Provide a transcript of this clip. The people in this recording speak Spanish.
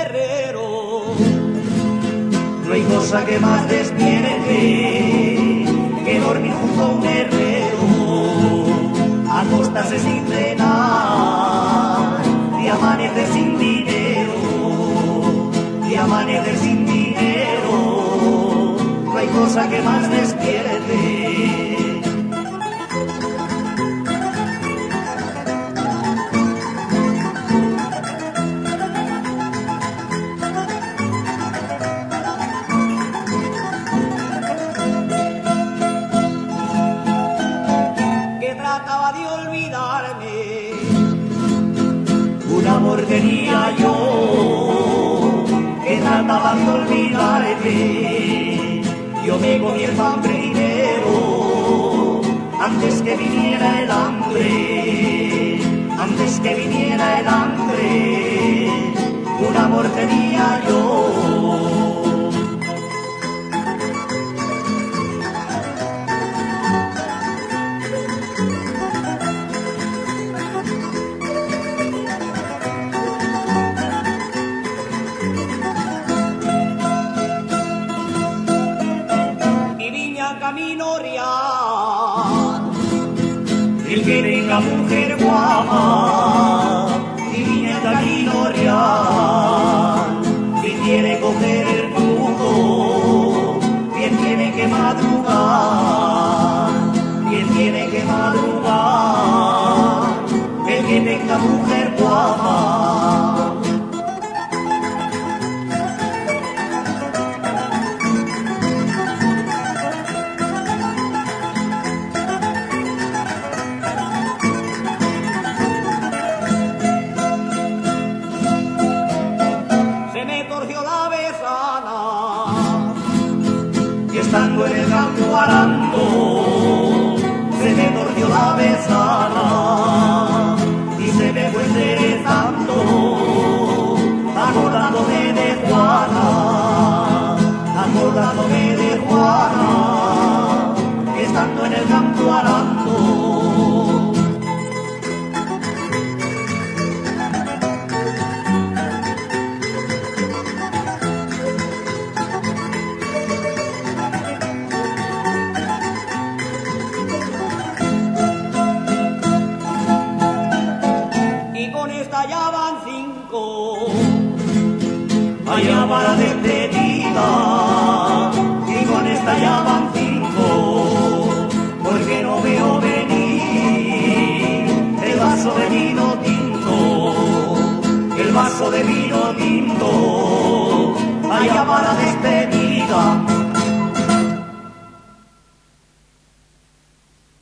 herrero. No hay cosa que más despierte que dormir junto a un herrero, acostarse sin cenar y amanecer sin dinero, y amanecer sin dinero. No hay cosa que más despierte. Trataba de olvidarme, un amor tenía yo que trataba de olvidarme. Yo me comí el pan primero antes que viniera el hambre, antes que viniera el hambre. Un amor tenía yo. Camino real, el que tenga mujer guapa y viene camino real, si quiere coger el fruto, bien tiene que madrugar, bien tiene que madrugar, el que tenga mujer guapa. Estando en el campo arando, se me torció la besana y se me fue enderezando, acordándome de Juana, acordándome de Juana, estando en el campo arando. Ya van 5, allá va la despedida, y con esta ya van 5, porque no veo venir el vaso de vino tinto, el vaso de vino tinto, allá va la despedida.